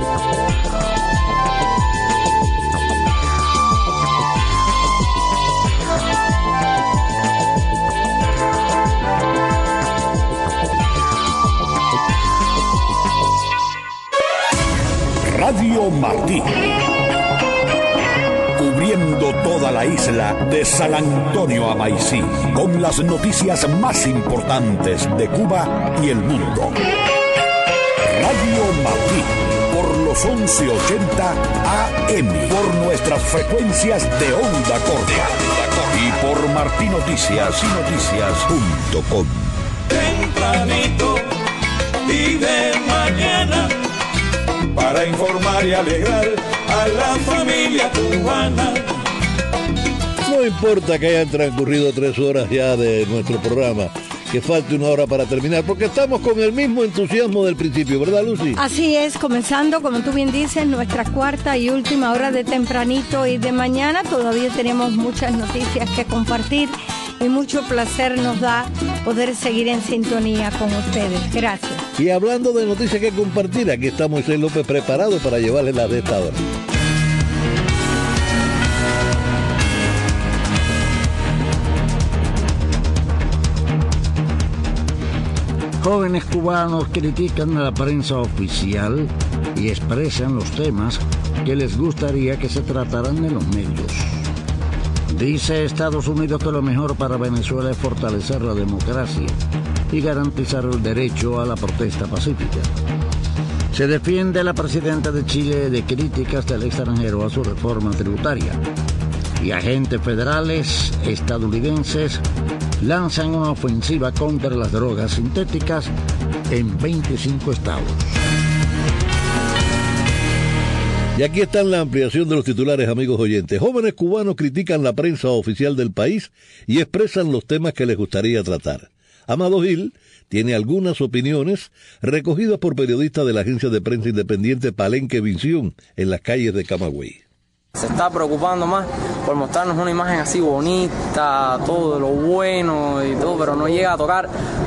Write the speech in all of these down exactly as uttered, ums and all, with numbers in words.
Radio Martí, cubriendo toda la isla de San Antonio a Maicí, con las noticias más importantes de Cuba y el mundo. Radio Martí, por los once ochenta A M, por nuestras frecuencias de onda corta y por martí noticias y noticias punto com. Tempranito y de mañana, para informar y alegrar a la familia cubana. No importa que hayan transcurrido tres horas ya de nuestro programa, que falte una hora para terminar, porque estamos con el mismo entusiasmo del principio, ¿verdad, Lucy? Así es, comenzando, como tú bien dices, nuestra cuarta y última hora de tempranito y de mañana. Todavía tenemos muchas noticias que compartir y mucho placer nos da poder seguir en sintonía con ustedes. Gracias. Y hablando de noticias que compartir, aquí está Moisés López preparado para llevarles las de esta hora. Jóvenes cubanos critican a la prensa oficial y expresan los temas que les gustaría que se trataran en los medios. Dice Estados Unidos que lo mejor para Venezuela es fortalecer la democracia y garantizar el derecho a la protesta pacífica. Se defiende la presidenta de Chile de críticas del extranjero a su reforma tributaria. Y agentes federales estadounidenses lanzan una ofensiva contra las drogas sintéticas en veinticinco estados. Y aquí está la ampliación de los titulares, amigos oyentes. Jóvenes cubanos critican la prensa oficial del país y expresan los temas que les gustaría tratar. Amado Gil tiene algunas opiniones recogidas por periodistas de la agencia de prensa independiente Palenque Visión en las calles de Camagüey. Se está preocupando más por mostrarnos una imagen así bonita, todo lo bueno y todo, pero no llega a tocar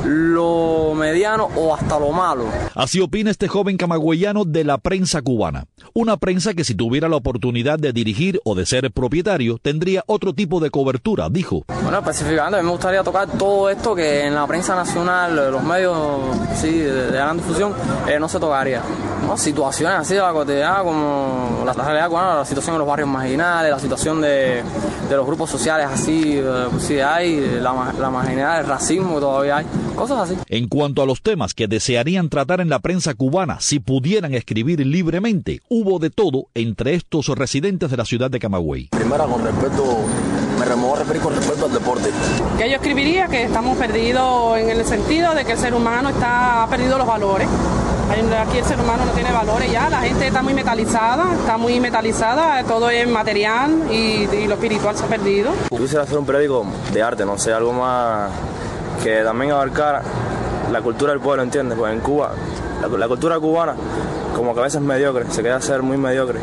lo mediano o hasta lo malo. Así opina este joven camagüeyano de la prensa cubana. Una prensa que si tuviera la oportunidad de dirigir o de ser propietario, tendría otro tipo de cobertura, dijo. Bueno, específicamente a mí me gustaría tocar todo esto que en la prensa nacional, los medios sí, de, de gran difusión, eh, no se tocaría. ¿No? Situaciones así de la cotidiana como la, la realidad cubana, la situación en los barrios marginales, la situación de, de los grupos sociales así, pues sí hay, la, la marginalidad, el racismo que todavía hay, cosas así. En cuanto a los temas que desearían tratar en la prensa cubana, si pudieran escribir libremente, hubo de todo entre estos residentes de la ciudad de Camagüey. Primero, con respecto, me removo a referir con respecto al deporte. Que yo escribiría que estamos perdidos en el sentido de que el ser humano está, ha perdido los valores. Aquí el ser humano no tiene valores ya, la gente está muy metalizada, está muy metalizada, todo es material y, y lo espiritual se ha perdido. Yo quisiera hacer un periódico de arte, no sé, algo más que también abarcara la cultura del pueblo, ¿entiendes? Pues en Cuba, la, la cultura cubana como que a veces es mediocre, se queda ser muy mediocre.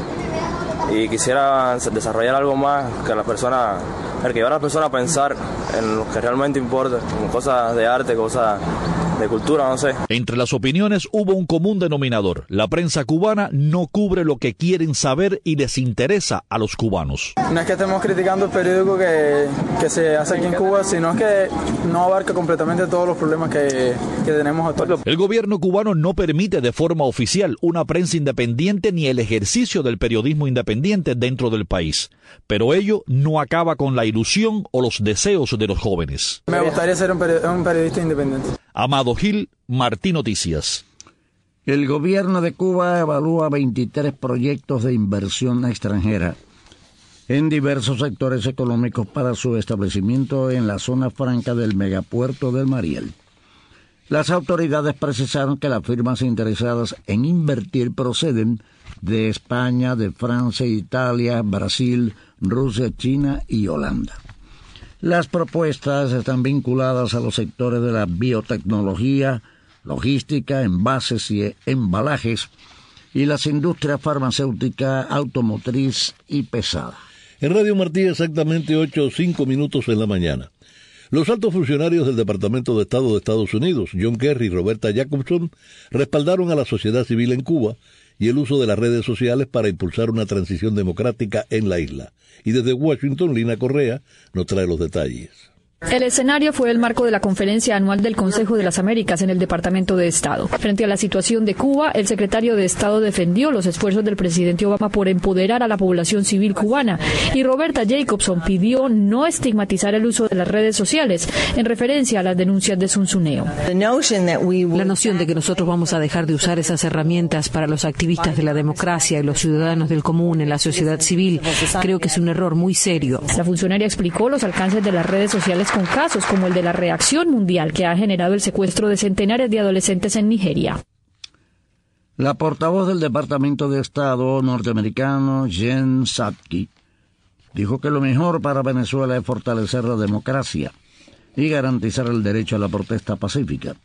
Y quisiera desarrollar algo más que las personas, que llevar a las personas a pensar en lo que realmente importa, en cosas de arte, cosas de cultura, no sé. Entre las opiniones hubo un común denominador. La prensa cubana no cubre lo que quieren saber y les interesa a los cubanos. No es que estemos criticando el periódico que, que se hace aquí en Cuba, sino que no abarca completamente todos los problemas que, que tenemos actualmente. El gobierno cubano no permite de forma oficial una prensa independiente ni el ejercicio del periodismo independiente dentro del país. Pero ello no acaba con la ilusión o los deseos de los jóvenes. Me gustaría ser un, peri- un periodista independiente. Amado Gil, Martí Noticias. El gobierno de Cuba evalúa veintitrés proyectos de inversión extranjera en diversos sectores económicos para su establecimiento en la zona franca del megapuerto del Mariel. Las autoridades precisaron que las firmas interesadas en invertir proceden de España, de Francia, Italia, Brasil, Rusia, China y Holanda. Las propuestas están vinculadas a los sectores de la biotecnología, logística, envases y embalajes y las industrias farmacéutica, automotriz y pesada. En Radio Martí exactamente ocho o cinco minutos en la mañana. Los altos funcionarios del Departamento de Estado de Estados Unidos, John Kerry y Roberta Jacobson, respaldaron a la sociedad civil en Cuba y el uso de las redes sociales para impulsar una transición democrática en la isla. Y desde Washington, Lina Correa nos trae los detalles. El escenario fue el marco de la conferencia anual del Consejo de las Américas en el Departamento de Estado. Frente a la situación de Cuba, el secretario de Estado defendió los esfuerzos del presidente Obama por empoderar a la población civil cubana y Roberta Jacobson pidió no estigmatizar el uso de las redes sociales en referencia a las denuncias de Zunzuneo. La noción de que nosotros vamos a dejar de usar esas herramientas para los activistas de la democracia y los ciudadanos del común en la sociedad civil, creo que es un error muy serio. La funcionaria explicó los alcances de las redes sociales con casos como el de la reacción mundial que ha generado el secuestro de centenares de adolescentes en Nigeria. La portavoz del Departamento de Estado norteamericano, Jen Psaki, dijo que lo mejor para Venezuela es fortalecer la democracia y garantizar el derecho a la protesta pacífica.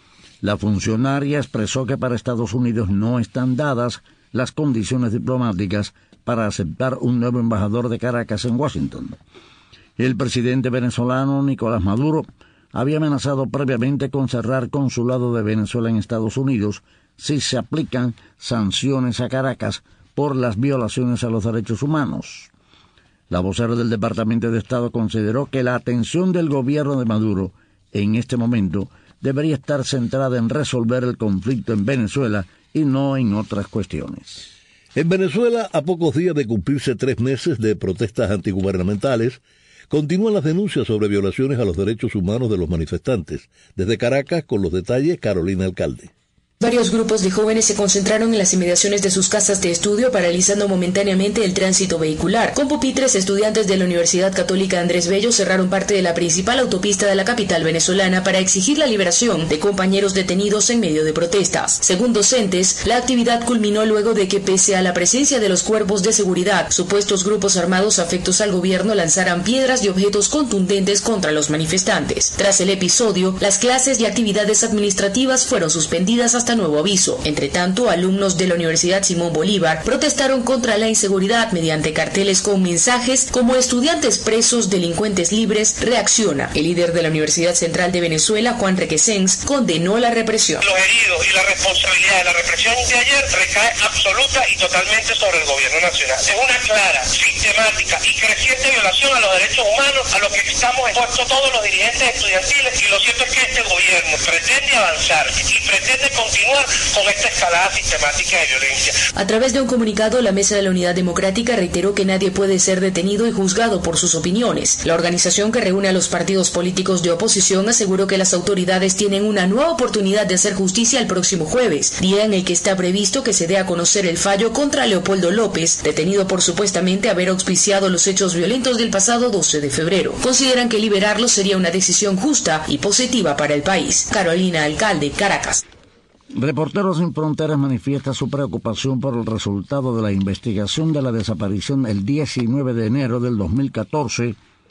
La funcionaria expresó que para Estados Unidos no están dadas las condiciones diplomáticas para aceptar un nuevo embajador de Caracas en Washington. El presidente venezolano Nicolás Maduro había amenazado previamente con cerrar consulado de Venezuela en Estados Unidos si se aplican sanciones a Caracas por las violaciones a los derechos humanos. La vocera del Departamento de Estado consideró que la atención del gobierno de Maduro en este momento debería estar centrada en resolver el conflicto en Venezuela y no en otras cuestiones. En Venezuela, a pocos días de cumplirse tres meses de protestas antigubernamentales, continúan las denuncias sobre violaciones a los derechos humanos de los manifestantes. Desde Caracas, con los detalles, Carolina Alcalde. Varios grupos de jóvenes se concentraron en las inmediaciones de sus casas de estudio, paralizando momentáneamente el tránsito vehicular. Con pupitres, estudiantes de la Universidad Católica Andrés Bello cerraron parte de la principal autopista de la capital venezolana para exigir la liberación de compañeros detenidos en medio de protestas. Según docentes, la actividad culminó luego de que, pese a la presencia de los cuerpos de seguridad, supuestos grupos armados afectos al gobierno lanzaran piedras y objetos contundentes contra los manifestantes. Tras el episodio, las clases y actividades administrativas fueron suspendidas hasta hasta nuevo aviso. Entre tanto, alumnos de la Universidad Simón Bolívar protestaron contra la inseguridad mediante carteles con mensajes como estudiantes presos, delincuentes libres, reacciona. El líder de la Universidad Central de Venezuela, Juan Requesens, condenó la represión. Los heridos y la responsabilidad de la represión de ayer recae absoluta y totalmente sobre el gobierno nacional. Es una clara, sistemática y creciente violación a los derechos humanos a los que estamos expuestos todos los dirigentes estudiantiles, y lo cierto es que este gobierno pretende avanzar y pretende continuar con esta escalada sistemática de violencia. A través de un comunicado, la Mesa de la Unidad Democrática reiteró que nadie puede ser detenido y juzgado por sus opiniones. La organización, que reúne a los partidos políticos de oposición, aseguró que las autoridades tienen una nueva oportunidad de hacer justicia el próximo jueves, día en el que está previsto que se dé a conocer el fallo contra Leopoldo López, detenido por supuestamente haber auspiciado los hechos violentos del pasado doce de febrero. Consideran que liberarlo sería una decisión justa y positiva para el país. Carolina Alcalde, Caracas. Reporteros Sin Fronteras manifiesta su preocupación por el resultado de la investigación de la desaparición el diecinueve de enero del dos mil catorce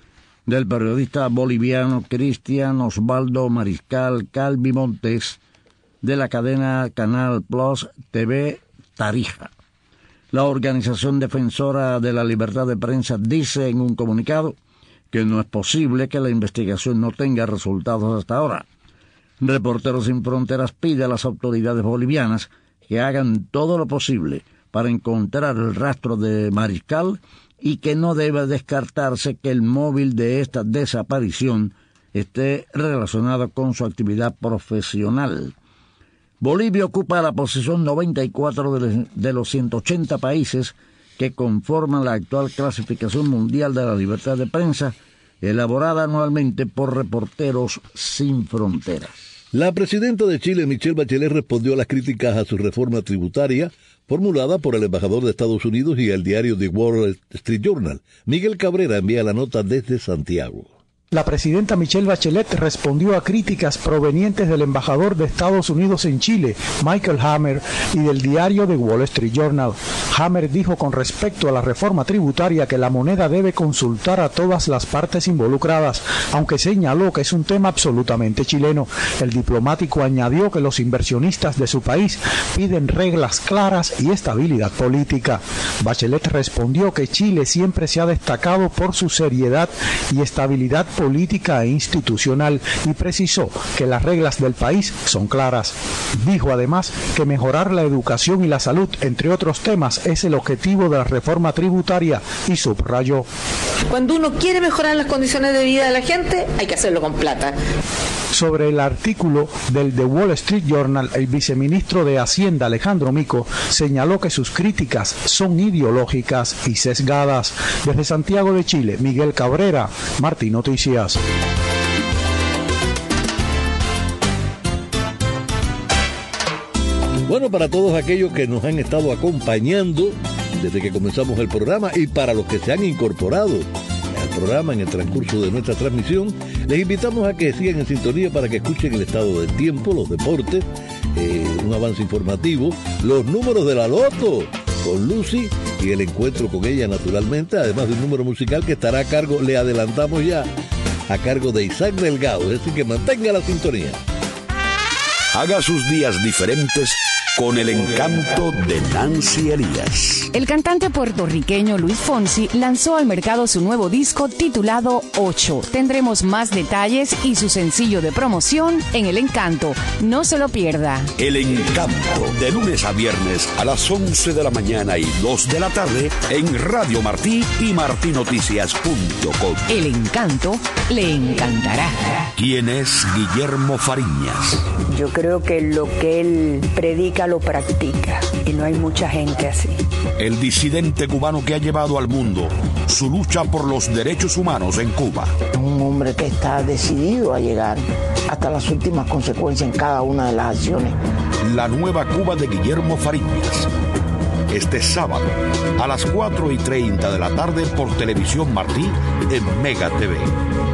del periodista boliviano Cristian Osvaldo Mariscal Calvi Montes de la cadena Canal Plus T V Tarija. La organización defensora de la libertad de prensa dice en un comunicado que no es posible que la investigación no tenga resultados hasta ahora. Reporteros Sin Fronteras pide a las autoridades bolivianas que hagan todo lo posible para encontrar el rastro de Mariscal y que no debe descartarse que el móvil de esta desaparición esté relacionado con su actividad profesional. Bolivia ocupa la posición noventa y cuatro de los ciento ochenta países que conforman la actual clasificación mundial de la libertad de prensa, elaborada anualmente por Reporteros Sin Fronteras. La presidenta de Chile, Michelle Bachelet, respondió a las críticas a su reforma tributaria formulada por el embajador de Estados Unidos y el diario The Wall Street Journal. Miguel Cabrera envía la nota desde Santiago. La presidenta Michelle Bachelet respondió a críticas provenientes del embajador de Estados Unidos en Chile, Michael Hammer, y del diario The Wall Street Journal. Hammer dijo con respecto a la reforma tributaria que la moneda debe consultar a todas las partes involucradas, aunque señaló que es un tema absolutamente chileno. El diplomático añadió que los inversionistas de su país piden reglas claras y estabilidad política. Bachelet respondió que Chile siempre se ha destacado por su seriedad y estabilidad política e institucional y precisó que las reglas del país son claras. Dijo además que mejorar la educación y la salud, entre otros temas, es el objetivo de la reforma tributaria y subrayó: cuando uno quiere mejorar las condiciones de vida de la gente, hay que hacerlo con plata. Sobre el artículo del The Wall Street Journal, el viceministro de Hacienda, Alejandro Mico, señaló que sus críticas son ideológicas y sesgadas. Desde Santiago de Chile, Miguel Cabrera, Martín Noticias. Bueno, para todos aquellos que nos han estado acompañando desde que comenzamos el programa y para los que se han incorporado al programa en el transcurso de nuestra transmisión, les invitamos a que sigan en sintonía para que escuchen el estado del tiempo, los deportes, eh, un avance informativo, los números de la loto con Lucy y el encuentro con ella naturalmente, además de un número musical que estará a cargo, le adelantamos ya, a cargo de Isaac Delgado, es decir que mantenga la sintonía. Haga sus días diferentes con el encanto de Nancy Elías. El cantante puertorriqueño Luis Fonsi lanzó al mercado su nuevo disco titulado ocho. Tendremos más detalles y su sencillo de promoción en El Encanto. No se lo pierda. El Encanto, de lunes a viernes a las once de la mañana y dos de la tarde en Radio Martí y martí noticias punto com. El Encanto le encantará. ¿Quién es Guillermo Fariñas? Yo creo que lo que él predica lo practica y no hay mucha gente así. El disidente cubano que ha llevado al mundo su lucha por los derechos humanos en Cuba. Un hombre que está decidido a llegar hasta las últimas consecuencias en cada una de las acciones. La nueva Cuba de Guillermo Fariñas. Este sábado a las cuatro y treinta de la tarde por Televisión Martí en Mega T V.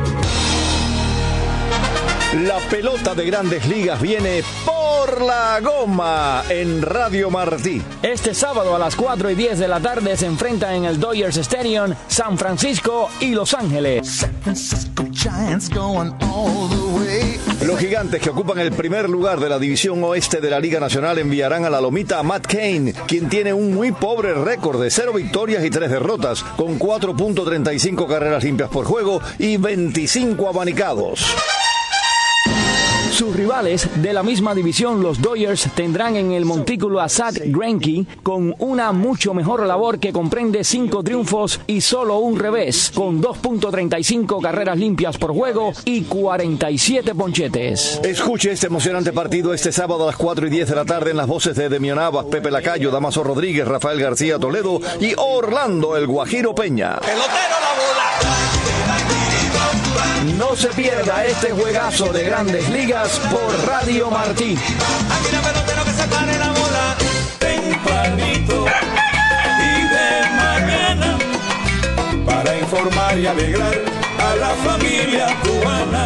La pelota de Grandes Ligas viene por la goma en Radio Martí. Este sábado a las cuatro y diez de la tarde se enfrentan en el Dodgers Stadium San Francisco y Los Ángeles. Los Gigantes, que ocupan el primer lugar de la división oeste de la Liga Nacional, enviarán a la lomita a Matt Cain, quien tiene un muy pobre récord de cero victorias y tres derrotas, con cuatro punto treinta y cinco carreras limpias por juego y veinticinco abanicados. Sus rivales de la misma división, los Dodgers, tendrán en el montículo a Zack Greinke con una mucho mejor labor que comprende cinco triunfos y solo un revés, con dos punto treinta y cinco carreras limpias por juego y cuarenta y siete ponchetes. Escuche este emocionante partido este sábado a las cuatro y diez de la tarde en las voces de Demian Navas, Pepe Lacayo, Damaso Rodríguez, Rafael García Toledo y Orlando el Guajiro Peña. Pelotero la bola. No se pierda este juegazo de Grandes Ligas por Radio Martí. Aquí la pelotero que se pare la bola tempranito y de mañana para informar y alegrar a la familia cubana.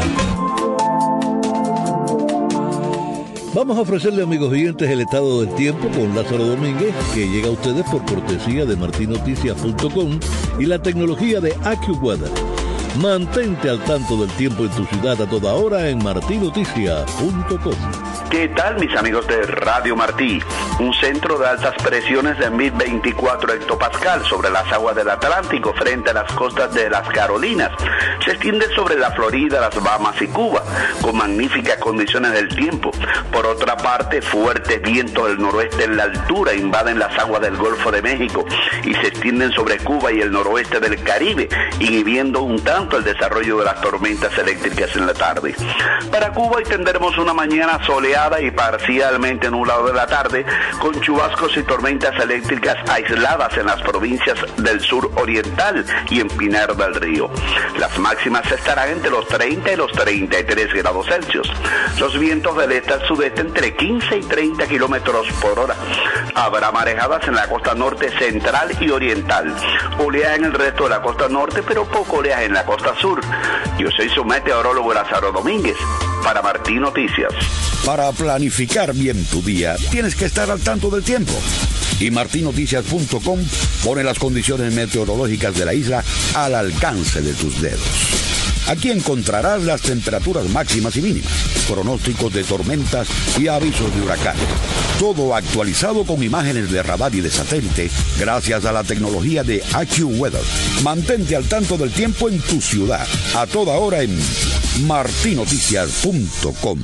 Vamos a ofrecerle, amigos oyentes, el estado del tiempo con Lázaro Domínguez, que llega a ustedes por cortesía de martí noticias punto com y la tecnología de AccuWeather. Mantente al tanto del tiempo en tu ciudad a toda hora en martí noticias punto com. ¿Qué tal, mis amigos de Radio Martí? Un centro de altas presiones de mil veinticuatro hectopascal sobre las aguas del Atlántico frente a las costas de las Carolinas se extiende sobre la Florida, las Bahamas y Cuba, con magníficas condiciones del tiempo. Por otra parte, fuertes vientos del noroeste en la altura invaden las aguas del Golfo de México y se extienden sobre Cuba y el noroeste del Caribe, inhibiendo un tanto el desarrollo de las tormentas eléctricas en la tarde. Para Cuba hoy tendremos una mañana soleada y parcialmente nublado de la tarde, con chubascos y tormentas eléctricas aisladas en las provincias del sur oriental y en Pinar del Río. Las máximas estarán entre los treinta y los treinta y tres grados Celsius. Los vientos del este al sudeste entre quince y treinta kilómetros por hora. Habrá marejadas en la costa norte central y oriental. Oleaje en el resto de la costa norte, pero poco oleaje en la costa sur. Yo soy su meteorólogo Lázaro Domínguez, para Martí Noticias. Para planificar bien tu día, tienes que estar al tanto del tiempo. Y martí noticias punto com pone las condiciones meteorológicas de la isla al alcance de tus dedos. Aquí encontrarás las temperaturas máximas y mínimas, pronósticos de tormentas y avisos de huracanes. Todo actualizado con imágenes de radar y de satélite gracias a la tecnología de AccuWeather. Mantente al tanto del tiempo en tu ciudad a toda hora en marti noticias punto com.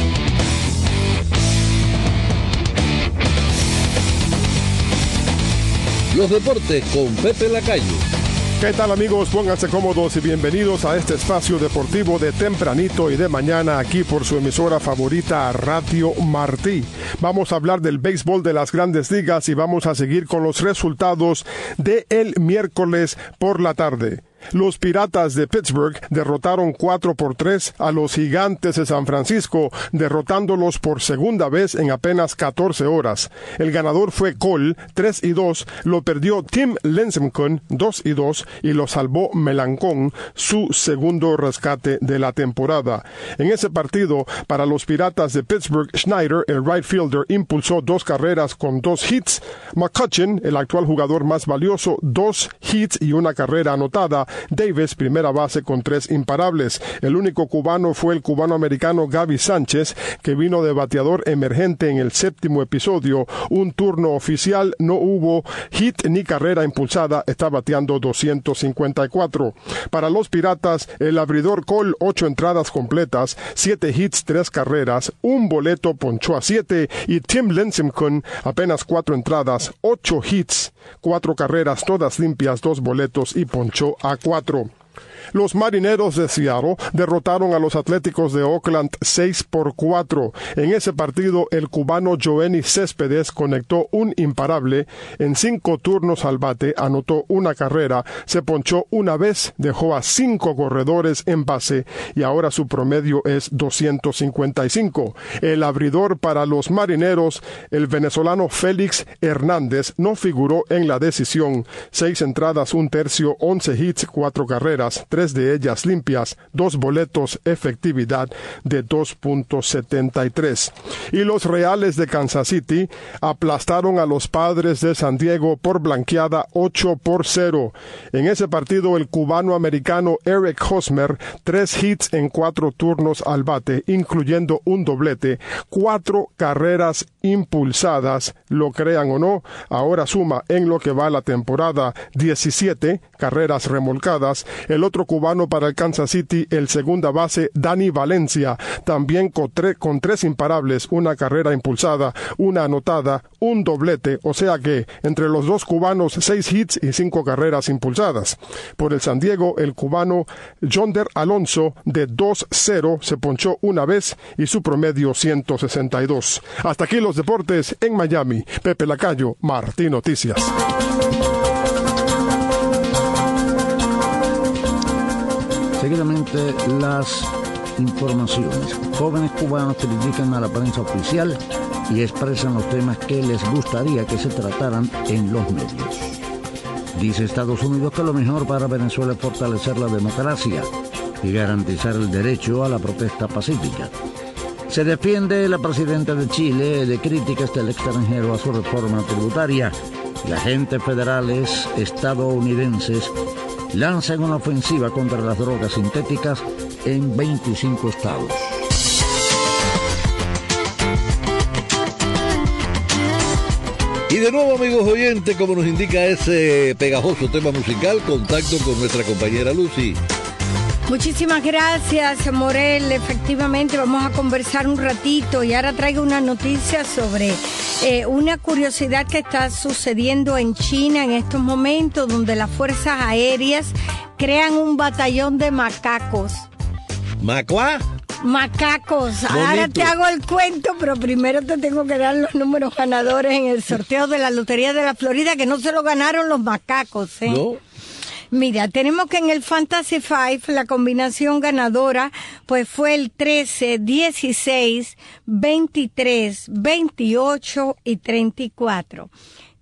Los deportes con Pepe Lacayo. ¿Qué tal, amigos? Pónganse cómodos y bienvenidos a este espacio deportivo de tempranito y de mañana aquí por su emisora favorita Radio Martí. Vamos a hablar del béisbol de las Grandes Ligas y vamos a seguir con los resultados de el miércoles por la tarde. Los Piratas de Pittsburgh derrotaron cuatro por tres a los Gigantes de San Francisco, derrotándolos por segunda vez en apenas catorce horas. El ganador fue Cole, tres y dos, lo perdió Tim Lincecum, dos y dos, y lo salvó Melancón, su segundo rescate de la temporada. En ese partido, para los Piratas de Pittsburgh, Schneider, el right fielder, impulsó dos carreras con dos hits. McCutchen, el actual jugador más valioso, dos hits y una carrera anotada. Davis, primera base con tres imparables. El único cubano fue el cubano-americano Gaby Sánchez, que vino de bateador emergente en el séptimo episodio. Un turno oficial, no hubo hit ni carrera impulsada, está bateando doscientos cincuenta y cuatro. Para los Piratas, el abridor Cole, ocho entradas completas, siete hits, tres carreras, un boleto, ponchó a siete, y Tim Lincecum, apenas cuatro entradas, ocho hits, cuatro carreras, todas limpias, dos boletos y ponchó a cuatro. Los Marineros de Seattle derrotaron a los Atléticos de Oakland seis por cuatro. En ese partido, el cubano Joenny Céspedes conectó un imparable. En cinco turnos al bate, anotó una carrera, se ponchó una vez, dejó a cinco corredores en base y ahora su promedio es doscientos cincuenta y cinco. El abridor para los Marineros, el venezolano Félix Hernández, no figuró en la decisión. Seis entradas, un tercio, once hits, cuatro carreras, tres de ellas limpias, dos boletos, efectividad de dos punto setenta y tres. Y los Reales de Kansas City aplastaron a los Padres de San Diego por blanqueada ocho por cero. En ese partido, el cubano-americano Eric Hosmer, tres hits en cuatro turnos al bate, incluyendo un doblete, cuatro carreras impulsadas, lo crean o no, ahora suma en lo que va la temporada diecisiete carreras remolcadas. El otro cubano para el Kansas City, el segunda base Dani Valencia, también con, tre- con tres imparables, una carrera impulsada, una anotada, un doblete, o sea que entre los dos cubanos, seis hits y cinco carreras impulsadas. Por el San Diego, el cubano Yonder Alonso, de dos cero, se ponchó una vez y su promedio ciento sesenta y dos. Hasta aquí los deportes en Miami. Pepe Lacayo, Martí Noticias. Seguidamente, las informaciones. Jóvenes cubanos critican a la prensa oficial y expresan los temas que les gustaría que se trataran en los medios. Dice Estados Unidos que lo mejor para Venezuela es fortalecer la democracia y garantizar el derecho a la protesta pacífica. Se defiende la presidenta de Chile de críticas del extranjero a su reforma tributaria. Y agentes federales estadounidenses lanzan una ofensiva contra las drogas sintéticas en veinticinco estados. Y de nuevo, amigos oyentes, como nos indica ese pegajoso tema musical, contacto con nuestra compañera Lucy. Muchísimas gracias, Morel. Efectivamente, vamos a conversar un ratito y ahora traigo una noticia sobre eh, una curiosidad que está sucediendo en China en estos momentos, donde las fuerzas aéreas crean un batallón de macacos. ¿Macuá? Macacos. Bonito. Ahora te hago el cuento, pero primero te tengo que dar los números ganadores en el sorteo de la Lotería de la Florida, que no se lo ganaron los macacos, ¿eh? No. Mira, tenemos que en el Fantasy Five la combinación ganadora pues fue el trece, dieciséis, veintitrés, veintiocho y treinta y cuatro.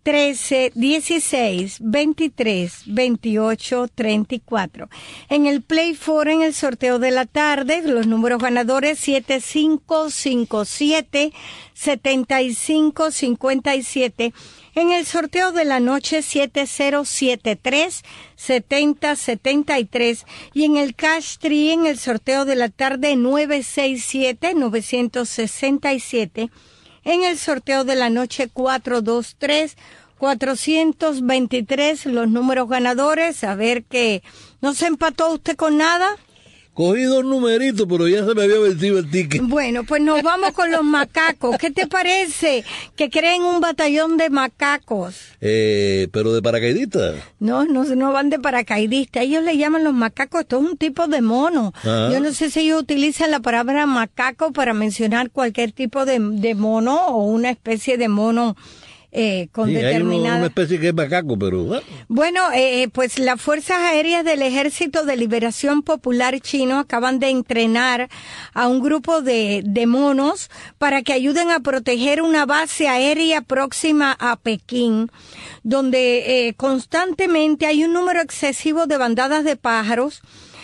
trece, dieciséis, veintitrés, veintiocho, treinta y cuatro. En el Play Four, en el sorteo de la tarde, los números ganadores siete cinco cinco siete, setenta y cinco cincuenta y siete. En el sorteo de la noche siete cero siete tres, setenta setenta y tres. Y en el Cash Tree, en el sorteo de la tarde nueve seis siete, novecientos sesenta y siete. En el sorteo de la noche cuatro dos tres, cuatrocientos veintitrés, los números ganadores. A ver que no se empató usted con nada. Cogí dos numeritos, pero ya se me había vencido el ticket. Bueno, pues nos vamos con los macacos. ¿Qué te parece que creen un batallón de macacos? Eh, pero de paracaidistas. No, no, no van de paracaidistas. Ellos le llaman los macacos. Esto es un tipo de mono. Ajá. Yo no sé si ellos utilizan la palabra macaco para mencionar cualquier tipo de, de mono o una especie de mono Eh, con sí, determinada... hay una especie que es macaco, pero... Bueno, bueno eh, pues las Fuerzas Aéreas del Ejército de Liberación Popular Chino acaban de entrenar a un grupo de, de monos para que ayuden a proteger una base aérea próxima a Pekín, donde eh, constantemente hay un número excesivo de bandadas de pájaros.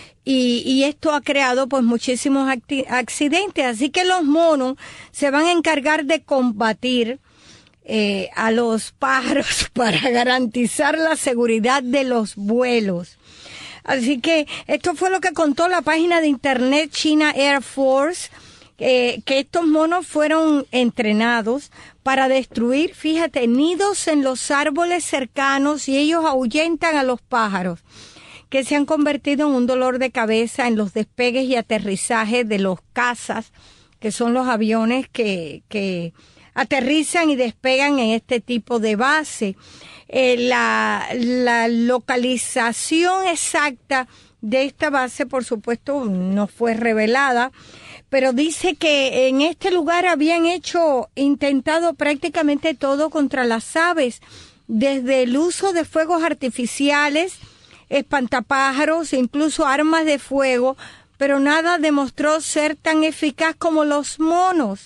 Y, y esto ha creado pues muchísimos accidentes. Así que los monos se van a encargar de combatir Eh, a los pájaros para garantizar la seguridad de los vuelos. Así que esto fue lo que contó la página de internet China Air Force, eh, que estos monos fueron entrenados para destruir, fíjate, nidos en los árboles cercanos, y ellos ahuyentan a los pájaros, que se han convertido en un dolor de cabeza en los despegues y aterrizajes de los cazas, que son los aviones que, que aterrizan y despegan en este tipo de base. Eh, la, la localización exacta de esta base, por supuesto, no fue revelada, pero dice que en este lugar habían hecho, intentado prácticamente todo contra las aves, desde el uso de fuegos artificiales, espantapájaros, incluso armas de fuego, pero nada demostró ser tan eficaz como los monos.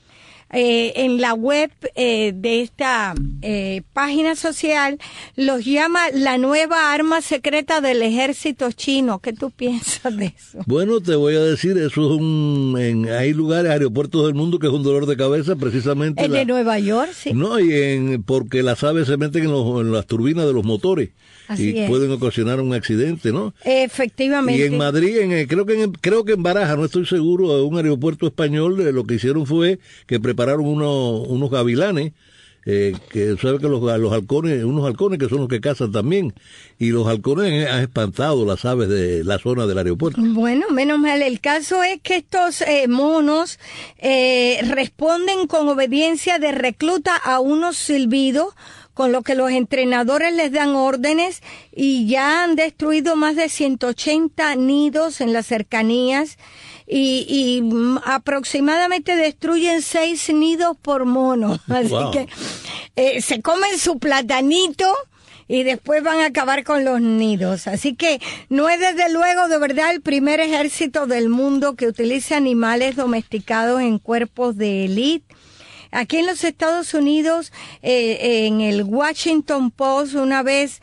Eh, en la web eh, de esta eh, página social los llama la nueva arma secreta del ejército chino. ¿Qué tú piensas de eso? Bueno, te voy a decir, eso es un... En, hay lugares, aeropuertos del mundo que es un dolor de cabeza, precisamente... El la, de Nueva York, sí. No, y en, porque las aves se meten en, los, en las turbinas de los motores. Así y es. Pueden ocasionar un accidente, ¿no? Efectivamente. Y en Madrid, en, creo que en, creo que en Baraja, no estoy seguro, un aeropuerto español, eh, lo que hicieron fue que prepararon unos, unos gavilanes, eh, que sabe que los, los halcones, unos halcones que son los que cazan también, y los halcones han espantado las aves de la zona del aeropuerto. Bueno, menos mal. El caso es que estos eh, monos eh, responden con obediencia de recluta a unos silbidos, con lo que los entrenadores les dan órdenes, y ya han destruido más de ciento ochenta nidos en las cercanías, y, y aproximadamente destruyen seis nidos por mono. Así wow. que eh, se comen su platanito y después van a acabar con los nidos. Así que no es desde luego de verdad el primer ejército del mundo que utiliza animales domesticados en cuerpos de élite. Aquí en los Estados Unidos, eh, en el Washington Post, una vez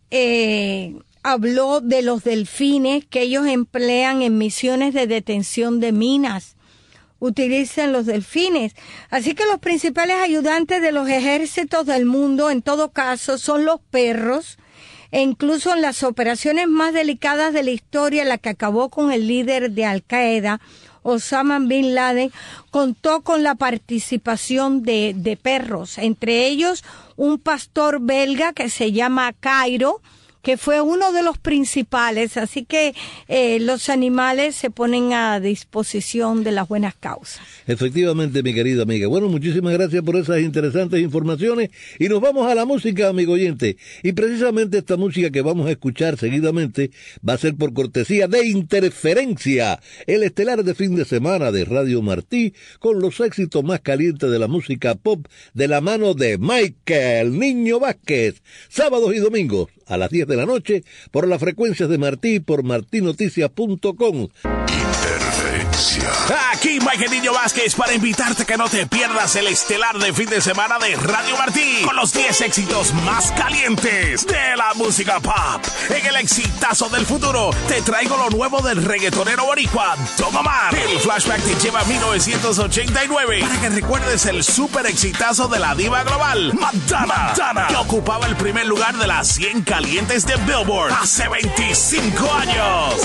eh, habló de los delfines que ellos emplean en misiones de detención de minas. Utilizan los delfines. Así que los principales ayudantes de los ejércitos del mundo, en todo caso, son los perros. E incluso en las operaciones más delicadas de la historia, la que acabó con el líder de Al Qaeda, Osama Bin Laden, contó con la participación de, de perros, entre ellos un pastor belga que se llama Cairo, que fue uno de los principales. Así que eh, los animales se ponen a disposición de las buenas causas. Efectivamente, mi querida amiga. Bueno, muchísimas gracias por esas interesantes informaciones, y nos vamos a la música, amigo oyente. Y precisamente esta música que vamos a escuchar seguidamente va a ser por cortesía de Interferencia, el estelar de fin de semana de Radio Martí, con los éxitos más calientes de la música pop, de la mano de Michael Niño Vázquez, sábados y domingos a las diez de la noche por las frecuencias de Martí, por martinoticias punto com. Interferencia. Aquí Mike Niño Vázquez para invitarte a que no te pierdas el estelar de fin de semana de Radio Martí con los diez éxitos más calientes de la música pop. En el exitazo del futuro te traigo lo nuevo del reggaetonero boricua Don Omar. El flashback te lleva a mil novecientos ochenta y nueve para que recuerdes el super exitazo de la diva global Madonna, Madonna, que ocupaba el primer lugar de las cien calientes de Billboard hace veinticinco años.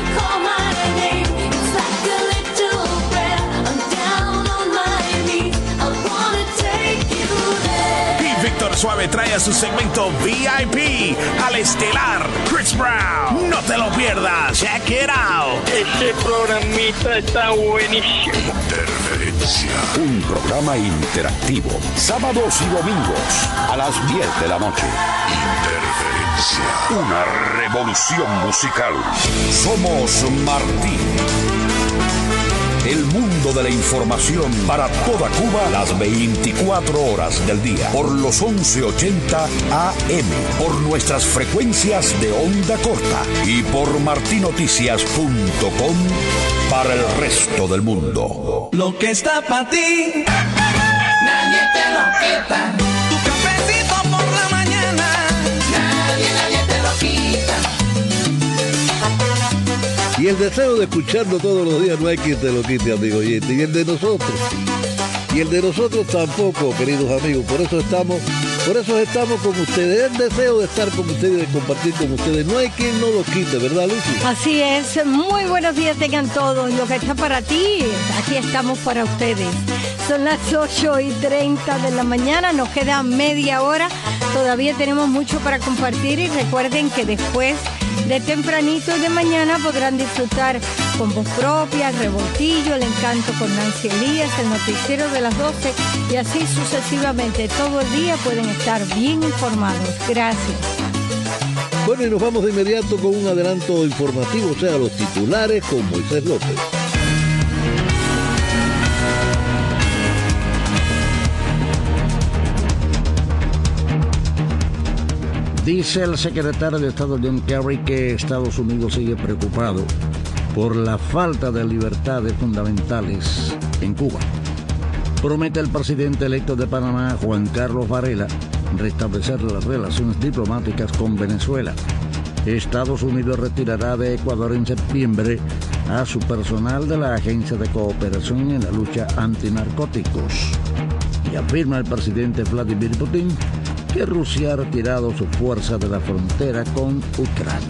Víctor Suave trae a su segmento V I P al estelar Chris Brown. No te lo pierdas. Check it out. Este programita está buenísimo. Interferencia. Un programa interactivo. Sábados y domingos a las diez de la noche. Interferencia. Una revolución musical. Somos Martí. El mundo de la información para toda Cuba las veinticuatro horas del día. Por los once ochenta A M. Por nuestras frecuencias de onda corta. Y por martinoticias punto com para el resto del mundo. Lo que está para ti, nadie te lo quita. Tu cafecito por la mañana, nadie, nadie te lo quita. Y el deseo de escucharlo todos los días no hay quien te lo quite, amigo oyente. Y el de nosotros. Y el de nosotros tampoco, queridos amigos. Por eso estamos, por eso estamos con ustedes. El deseo de estar con ustedes, de compartir con ustedes. No hay quien no lo quite, ¿verdad, Lucy? Así es. Muy buenos días tengan todos. Lo que está para ti, aquí estamos para ustedes. Son las ocho y treinta de la mañana. Nos queda media hora. Todavía tenemos mucho para compartir. Y recuerden que después de tempranito y de mañana podrán disfrutar con voz propia, el revoltillo, el encanto con Nancy Elías, el noticiero de las doce y así sucesivamente. Todo el día pueden estar bien informados. Gracias. Bueno, y nos vamos de inmediato con un adelanto informativo, o sea, los titulares con Moisés López. Dice el secretario de Estado John Kerry que Estados Unidos sigue preocupado por la falta de libertades fundamentales en Cuba. Promete el presidente electo de Panamá, Juan Carlos Varela, restablecer las relaciones diplomáticas con Venezuela. Estados Unidos retirará de Ecuador en septiembre a su personal de la Agencia de Cooperación en la lucha antinarcóticos. Y afirma el presidente Vladimir Putin que Rusia ha retirado su fuerza de la frontera con Ucrania.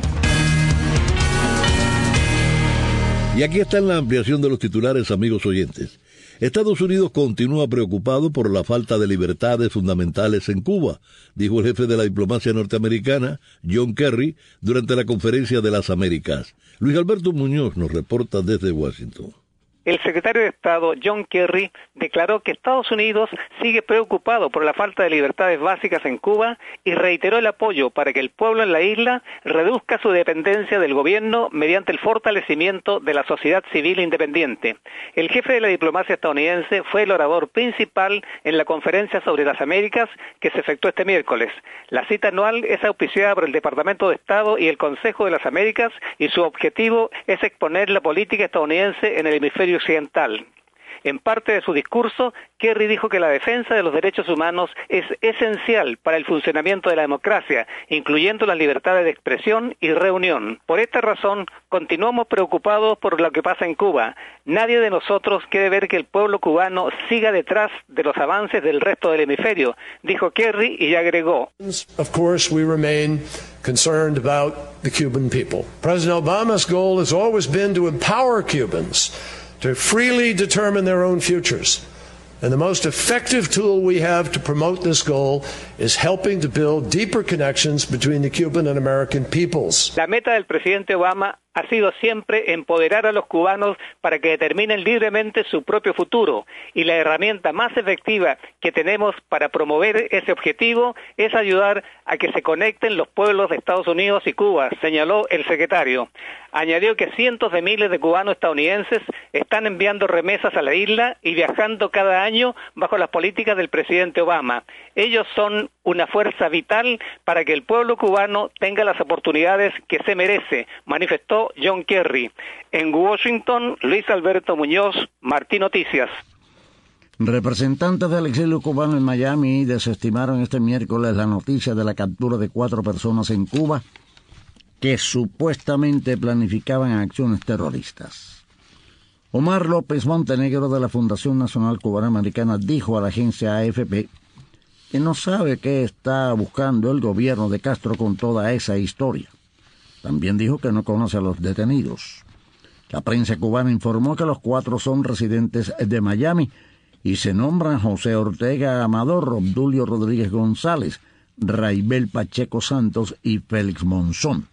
Y aquí está la ampliación de los titulares, amigos oyentes. Estados Unidos continúa preocupado por la falta de libertades fundamentales en Cuba, dijo el jefe de la diplomacia norteamericana, John Kerry, durante la Conferencia de las Américas. Luis Alberto Muñoz nos reporta desde Washington. El secretario de Estado, John Kerry, declaró que Estados Unidos sigue preocupado por la falta de libertades básicas en Cuba y reiteró el apoyo para que el pueblo en la isla reduzca su dependencia del gobierno mediante el fortalecimiento de la sociedad civil independiente. El jefe de la diplomacia estadounidense fue el orador principal en la Conferencia sobre las Américas que se efectuó este miércoles. La cita anual es auspiciada por el Departamento de Estado y el Consejo de las Américas y su objetivo es exponer la política estadounidense en el hemisferio occidental. En parte de su discurso, Kerry dijo que la defensa de los derechos humanos es esencial para el funcionamiento de la democracia, incluyendo las libertades de expresión y reunión. Por esta razón, continuamos preocupados por lo que pasa en Cuba. Nadie de nosotros quiere ver que el pueblo cubano siga detrás de los avances del resto del hemisferio, dijo Kerry y agregó. Of course, we remain concerned about the Cuban people. President Obama's goal has always been to empower Cubans to freely determine their own futures. And the most effective tool we have to promote this goal is helping to build deeper connections between the Cuban and American peoples. La meta del presidente Obama ha sido siempre empoderar a los cubanos para que determinen libremente su propio futuro, y la herramienta más efectiva que tenemos para promover ese objetivo es ayudar a que se conecten los pueblos de Estados Unidos y Cuba, señaló el secretario. Añadió que cientos de miles de cubanos estadounidenses están enviando remesas a la isla y viajando cada año bajo las políticas del presidente Obama. Ellos son una fuerza vital para que el pueblo cubano tenga las oportunidades que se merece, manifestó John Kerry. En Washington, Luis Alberto Muñoz, Martí Noticias. Representantes del exilio cubano en Miami desestimaron este miércoles la noticia de la captura de cuatro personas en Cuba que supuestamente planificaban acciones terroristas. Omar López Montenegro de la Fundación Nacional Cubana-Americana dijo a la agencia A F P que no sabe qué está buscando el gobierno de Castro con toda esa historia. También dijo que no conoce a los detenidos. La prensa cubana informó que los cuatro son residentes de Miami y se nombran José Ortega Amador, Obdulio Rodríguez González, Raibel Pacheco Santos y Félix Monzón.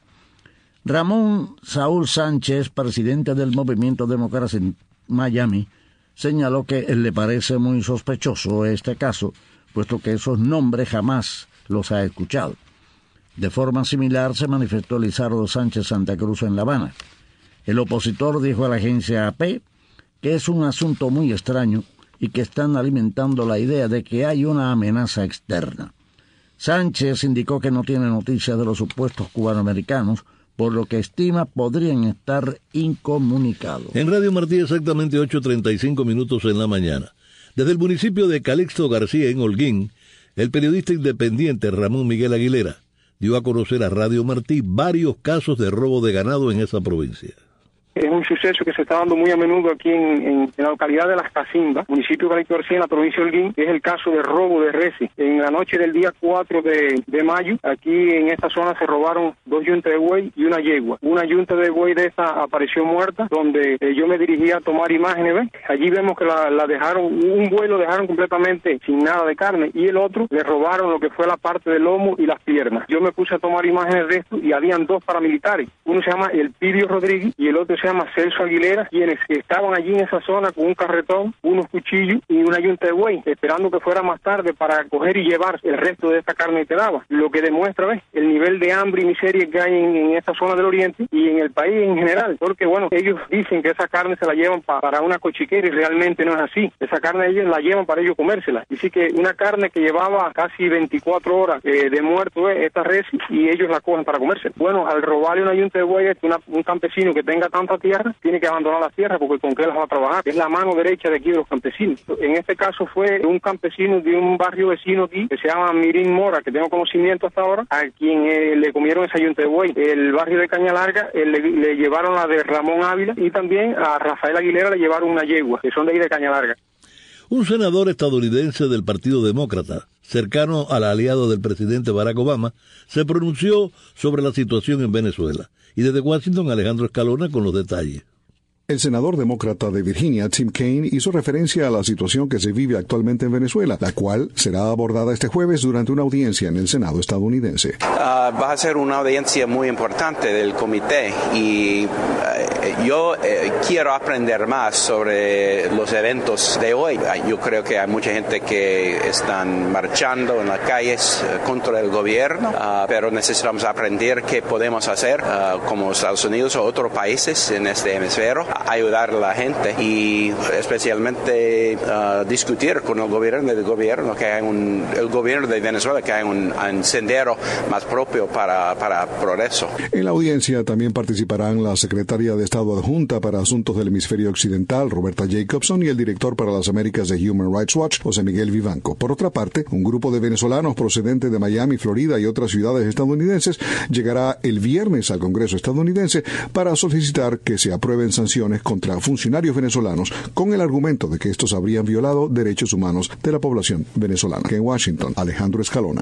Ramón Saúl Sánchez, presidente del Movimiento Democracia en Miami, señaló que le parece muy sospechoso este caso, puesto que esos nombres jamás los ha escuchado. De forma similar se manifestó Lizardo Sánchez Santa Cruz en La Habana. El opositor dijo a la agencia A P que es un asunto muy extraño y que están alimentando la idea de que hay una amenaza externa. Sánchez indicó que no tiene noticias de los supuestos cubanoamericanos, por lo que estima podrían estar incomunicados. En Radio Martí, exactamente ocho treinta y cinco minutos en la mañana. Desde el municipio de Calixto García, en Holguín, el periodista independiente Ramón Miguel Aguilera dio a conocer a Radio Martí varios casos de robo de ganado en esa provincia. Es un suceso que se está dando muy a menudo aquí en, en, en la localidad de Las Cacimbas, municipio de Calixto García, en la provincia de Holguín, que es el caso de robo de reses. En la noche del día cuatro de, de mayo, aquí en esta zona se robaron dos yuntas de buey y una yegua. Una yunta de buey de esa apareció muerta, donde eh, yo me dirigí a tomar imágenes, ¿ves? Allí vemos que la, la dejaron, un buey lo dejaron completamente sin nada de carne, y el otro le robaron lo que fue la parte del lomo y las piernas. Yo me puse a tomar imágenes de esto y habían dos paramilitares. Uno se llama Elpidio Rodríguez y el otro se llama Celso Aguilera, quienes estaban allí en esa zona con un carretón, unos cuchillos y una yunta de buey, esperando que fuera más tarde para coger y llevar el resto de esta carne que daba. Lo que demuestra, ¿ves?, el nivel de hambre y miseria que hay en, en esta zona del oriente y en el país en general, porque bueno, ellos dicen que esa carne se la llevan pa, para una cochiquera y realmente no es así. Esa carne ellos la llevan para ellos comérsela. Así que una carne que llevaba casi veinticuatro horas eh, de muerto, ¿ves?, esta res, y ellos la cogen para comérsela. Bueno, al robarle una yunta de buey, una, un campesino que tenga tanta tierra, tiene que abandonar la tierra porque con qué las va a trabajar. Es la mano derecha de aquí de los campesinos. En este caso fue un campesino de un barrio vecino aquí que se llama Mirín Mora, que tengo conocimiento hasta ahora, a quien eh, le comieron esa yunta de buey. El barrio de Caña Larga eh, le, le llevaron la de Ramón Ávila, y también a Rafael Aguilera le llevaron una yegua, que son de ahí de Caña Larga. Un senador estadounidense del Partido Demócrata, cercano al aliado del presidente Barack Obama, se pronunció sobre la situación en Venezuela. Y desde Washington, Alejandro Escalona con los detalles. El senador demócrata de Virginia, Tim Kaine, hizo referencia a la situación que se vive actualmente en Venezuela, la cual será abordada este jueves durante una audiencia en el Senado estadounidense. Uh, va a ser una audiencia muy importante del comité y uh, yo uh, quiero aprender más sobre los eventos de hoy. Uh, yo creo que hay mucha gente que están marchando en las calles uh, contra el gobierno, uh, pero necesitamos aprender qué podemos hacer uh, como Estados Unidos o otros países en este hemisferio, ayudar a la gente y especialmente uh, discutir con el gobierno del gobierno que hay un el gobierno de Venezuela que hay un, un sendero más propio para para progreso. En la audiencia también participarán la secretaria de Estado adjunta para Asuntos del Hemisferio Occidental, Roberta Jacobson, y el director para las Américas de Human Rights Watch, José Miguel Vivanco. Por otra parte, un grupo de venezolanos procedentes de Miami, Florida y otras ciudades estadounidenses llegará el viernes al Congreso estadounidense para solicitar que se aprueben sanciones contra funcionarios venezolanos con el argumento de que estos habrían violado derechos humanos de la población venezolana. En Washington, Alejandro Escalona.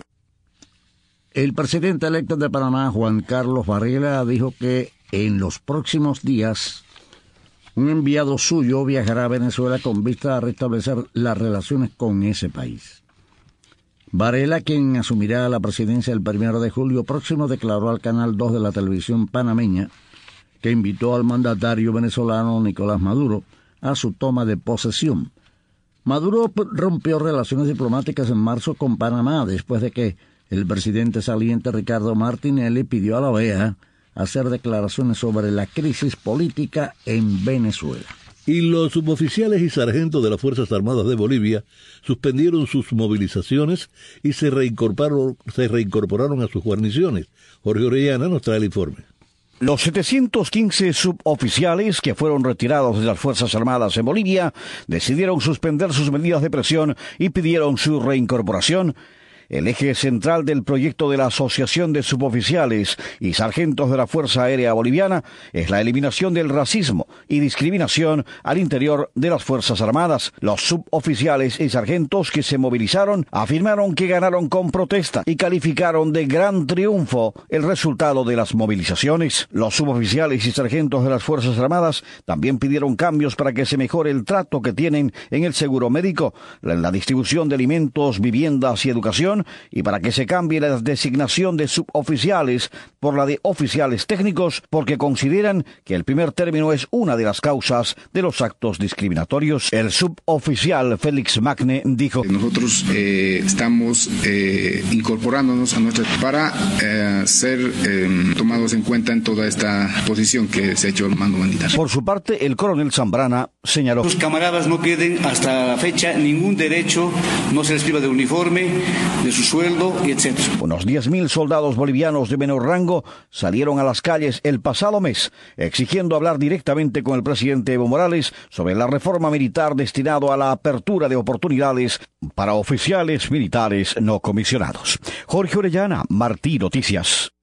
El presidente electo de Panamá, Juan Carlos Varela, dijo que en los próximos días un enviado suyo viajará a Venezuela con vista a restablecer las relaciones con ese país. Varela, quien asumirá la presidencia el primero de julio próximo, declaró al Canal dos de la televisión panameña que invitó al mandatario venezolano Nicolás Maduro a su toma de posesión. Maduro rompió relaciones diplomáticas en marzo con Panamá después de que el presidente saliente Ricardo Martinelli pidió a la O E A hacer declaraciones sobre la crisis política en Venezuela. Y los suboficiales y sargentos de las Fuerzas Armadas de Bolivia suspendieron sus movilizaciones y se reincorporaron, se reincorporaron a sus guarniciones. Jorge Orellana nos trae el informe. Los setecientos quince suboficiales que fueron retirados de las Fuerzas Armadas en Bolivia decidieron suspender sus medidas de presión y pidieron su reincorporación. El eje central del proyecto de la Asociación de Suboficiales y Sargentos de la Fuerza Aérea Boliviana es la eliminación del racismo y discriminación al interior de las Fuerzas Armadas. Los suboficiales y sargentos que se movilizaron afirmaron que ganaron con protesta y calificaron de gran triunfo el resultado de las movilizaciones. Los suboficiales y sargentos de las Fuerzas Armadas también pidieron cambios para que se mejore el trato que tienen en el seguro médico, en la distribución de alimentos, viviendas y educación, y para que se cambie la designación de suboficiales por la de oficiales técnicos, porque consideran que el primer término es una de las causas de los actos discriminatorios. El suboficial Félix Magne dijo: Nosotros eh, estamos eh, incorporándonos a nuestra para eh, ser eh, tomados en cuenta en toda esta posición que se ha hecho el mando militar. Por su parte, el coronel Zambrana señaló: Los camaradas no pierden hasta la fecha ningún derecho, no se les priva de uniforme, de su sueldo, etcétera. Unos diez mil soldados bolivianos de menor rango salieron a las calles el pasado mes, exigiendo hablar directamente con el presidente Evo Morales sobre la reforma militar destinado a la apertura de oportunidades para oficiales militares no comisionados. Jorge Orellana, Martí Noticias.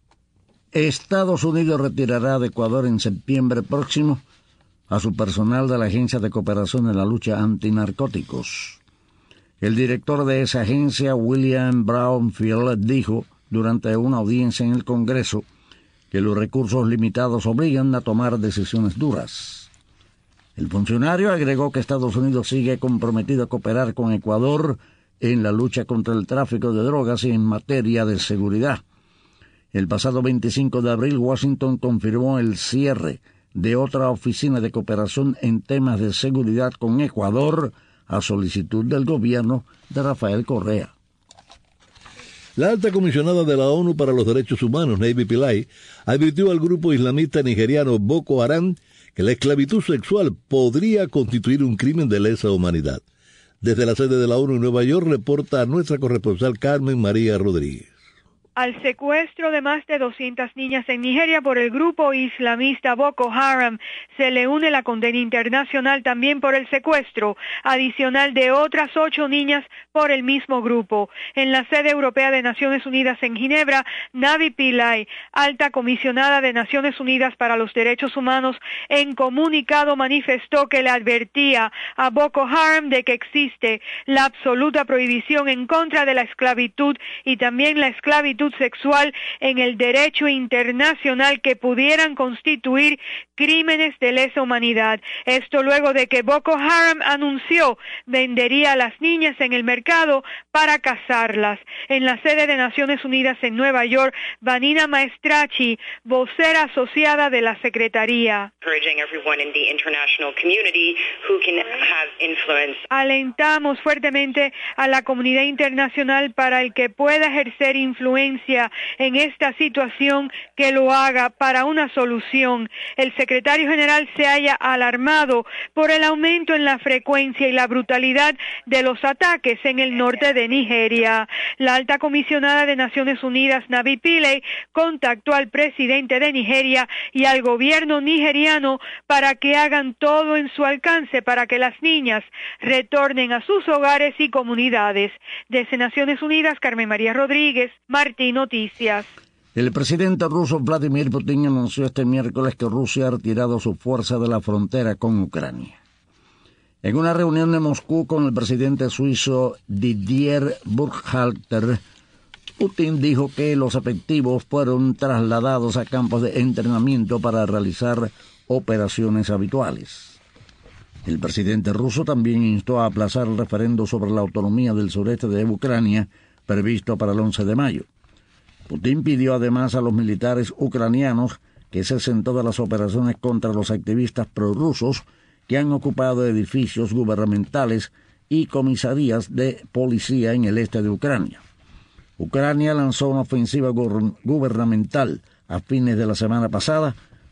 Estados Unidos retirará de Ecuador en septiembre próximo a su personal de la Agencia de Cooperación en la Lucha Antinarcóticos. El director de esa agencia, William Brownfield, dijo durante una audiencia en el Congreso que los recursos limitados obligan a tomar decisiones duras. El funcionario agregó que Estados Unidos sigue comprometido a cooperar con Ecuador en la lucha contra el tráfico de drogas y en materia de seguridad. El pasado veinticinco de abril, Washington confirmó el cierre de otra oficina de cooperación en temas de seguridad con Ecuador, a solicitud del gobierno de Rafael Correa. La alta comisionada de la ONU para los Derechos Humanos, Navi Pillay, advirtió al grupo islamista nigeriano Boko Haram que la esclavitud sexual podría constituir un crimen de lesa humanidad. Desde la sede de la ONU en Nueva York reporta a nuestra corresponsal Carmen María Rodríguez. Al secuestro de más de doscientas niñas en Nigeria por el grupo islamista Boko Haram se le une la condena internacional también por el secuestro adicional de otras ocho niñas por el mismo grupo. En la sede europea de Naciones Unidas en Ginebra, Navi Pillay, alta comisionada de Naciones Unidas para los Derechos Humanos, en comunicado manifestó que le advertía a Boko Haram de que existe la absoluta prohibición en contra de la esclavitud y también la esclavitud sexual en el derecho internacional que pudieran constituir crímenes de lesa humanidad. Esto luego de que Boko Haram anunció vendería a las niñas en el mercado para cazarlas. En la sede de Naciones Unidas en Nueva York, Vanina Maestrachi, vocera asociada de la Secretaría, alentamos fuertemente a la comunidad internacional para el que pueda ejercer influencia en esta situación, que lo haga para una solución. El secretario general se halla alarmado por el aumento en la frecuencia y la brutalidad de los ataques en el norte de Nigeria. La alta comisionada de Naciones Unidas, Navi Pillay, contactó al presidente de Nigeria y al gobierno nigeriano para que hagan todo en su alcance para que las niñas retornen a sus hogares y comunidades. Desde Naciones Unidas, Carmen María Rodríguez, Martín Noticias. El presidente ruso Vladimir Putin anunció este miércoles que Rusia ha retirado su fuerza de la frontera con Ucrania. En una reunión en Moscú con el presidente suizo Didier Burkhalter, Putin dijo que los efectivos fueron trasladados a campos de entrenamiento para realizar operaciones habituales. El presidente ruso también instó a aplazar el referendo sobre la autonomía del sureste de Ucrania, previsto para el once de mayo. Putin pidió además a los militares ucranianos que cesen todas las operaciones contra los activistas prorrusos que han ocupado edificios gubernamentales y comisarías de policía en el este de Ucrania. Ucrania lanzó una ofensiva gubernamental a fines de la semana pasada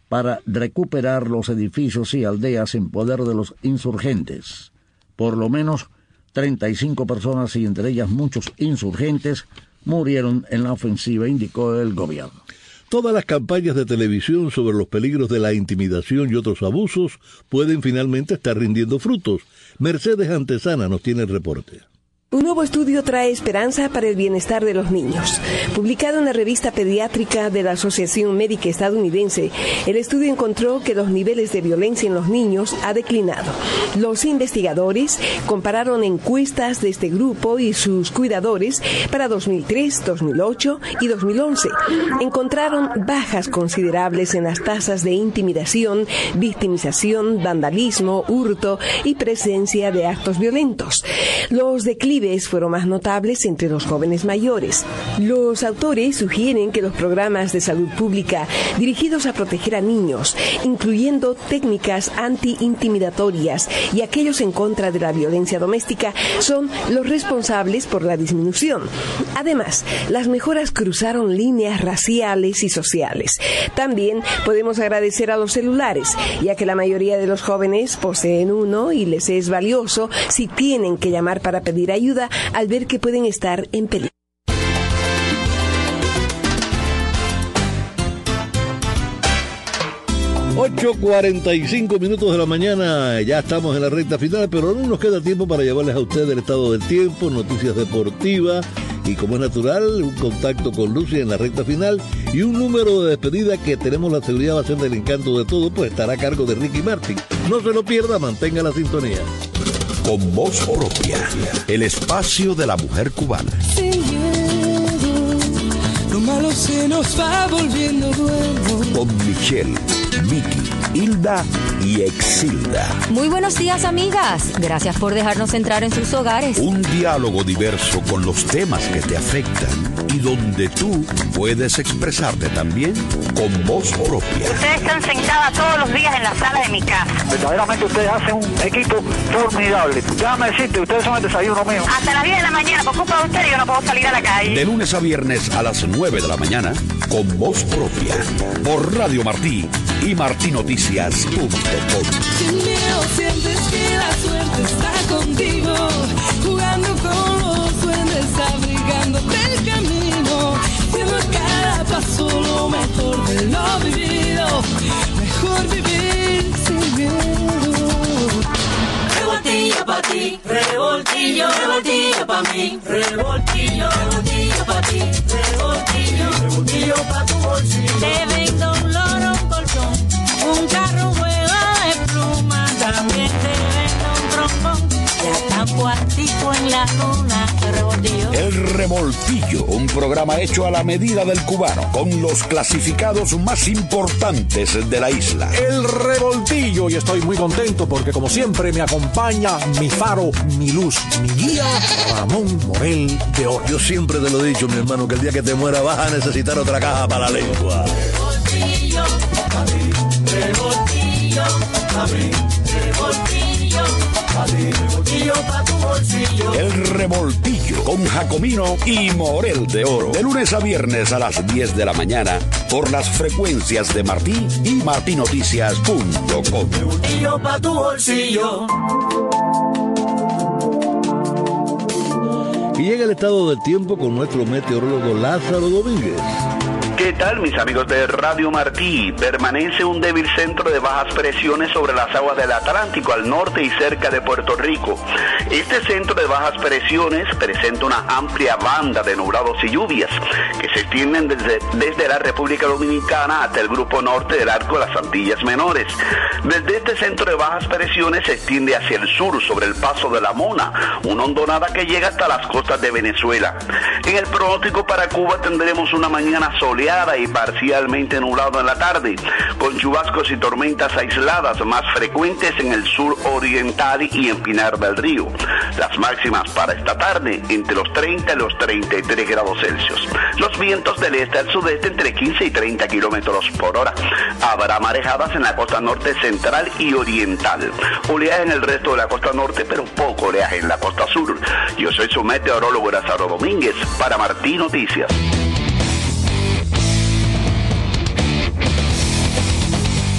para recuperar los edificios y aldeas en poder de los insurgentes. Por lo menos treinta y cinco personas, y entre ellas muchos insurgentes, murieron en la ofensiva, indicó el gobierno. Todas las campañas de televisión sobre los peligros de la intimidación y otros abusos pueden finalmente estar rindiendo frutos. Mercedes Antesana nos tiene el reporte. Un nuevo estudio trae esperanza para el bienestar de los niños. Publicado en la revista pediátrica de la Asociación Médica Estadounidense, el estudio encontró que los niveles de violencia en los niños ha declinado. Los investigadores compararon encuestas de este grupo y sus cuidadores para dos mil tres, dos mil ocho y dos mil once. Encontraron bajas considerables en las tasas de intimidación, victimización, vandalismo, hurto y presencia de actos violentos. Los declives fueron más notables entre los jóvenes mayores. Los autores sugieren que los programas de salud pública dirigidos a proteger a niños, incluyendo técnicas anti-intimidatorias y aquellos en contra de la violencia doméstica, son los responsables por la disminución. Además, las mejoras cruzaron líneas raciales y sociales. También podemos agradecer a los celulares, ya que la mayoría de los jóvenes poseen uno y les es valioso si tienen que llamar para pedir ayuda al ver que pueden estar en peligro. ocho cuarenta y cinco minutos de la mañana, ya estamos en la recta final, pero no nos queda tiempo para llevarles a ustedes el estado del tiempo, noticias deportivas y, como es natural, un contacto con Lucy en la recta final y un número de despedida que tenemos la seguridad va a ser del encanto de todo, pues estará a cargo de Ricky Martin. No se lo pierda, mantenga la sintonía. Con voz propia, el espacio de la mujer cubana. Sin miedo, lo malo se nos va volviendo bueno. Con Michelle, Vicky, Hilda y Exilda. Muy buenos días, amigas. Gracias por dejarnos entrar en sus hogares. Un diálogo diverso con los temas que te afectan y donde tú puedes expresarte también con voz propia. Ustedes están sentadas todos los días en la sala de mi casa. Verdaderamente ustedes hacen un equipo formidable. Déjame decirte, ustedes son el desayuno mío. Hasta las diez de la mañana, por culpa de ustedes, yo no puedo salir a la calle. De lunes a viernes a las nueve de la mañana, con voz propia, por Radio Martí y martinoticias punto com. Sin miedo sientes que la suerte está contigo, jugando con los duendes, abrigándote el camino, siendo a cada paso lo mejor de lo vivido, mejor vivir sin miedo. Revoltillo pa' ti, revoltillo, revoltillo pa' mí, revoltillo, revoltillo pa' ti, revoltillo, revoltillo pa' tu bolsillo. Te vendo un loro, un colchón, un carro, un juego de pluma, también te vendo un trombón, ya tan cuartico en la luna, el revoltillo. El Revoltillo, un programa hecho a la medida del cubano, con los clasificados más importantes de la isla. El Revoltillo, y estoy muy contento porque como siempre me acompaña mi faro, mi luz, mi guía, Ramón Morel de Oro. Yo siempre te lo he dicho, mi hermano, que el día que te muera vas a necesitar otra caja para la lengua. Revoltillo, a mí, revoltillo, a mí, revoltillo, a mí, revoltillo pa' tu bolsillo. El Revoltillo con Jacomino y Morel de Oro. De lunes a viernes a las diez de la mañana por las frecuencias de Martí y martinoticias punto com. Revoltillo pa' tu bolsillo. Y llega el estado del tiempo con nuestro meteorólogo Lázaro Domínguez. ¿Qué tal, mis amigos de Radio Martí? Permanece un débil centro de bajas presiones sobre las aguas del Atlántico al norte y cerca de Puerto Rico. Este centro de bajas presiones presenta una amplia banda de nublados y lluvias que se extienden desde, desde la República Dominicana hasta el grupo norte del arco de las Antillas Menores. Desde este centro de bajas presiones se extiende hacia el sur sobre el paso de la Mona, una hondonada que llega hasta las costas de Venezuela. En el pronóstico para Cuba tendremos una mañana soleada y parcialmente nublado en la tarde, con chubascos y tormentas aisladas más frecuentes en el sur oriental y en Pinar del Río. Las máximas para esta tarde entre los treinta y los treinta y tres grados Celsius. Los vientos del este al sudeste entre quince y treinta kilómetros por hora. Habrá marejadas en la costa norte central y oriental. Oleaje en el resto de la costa norte, pero poco oleaje en la costa sur. Yo soy su meteorólogo Lázaro Domínguez para Martí Noticias.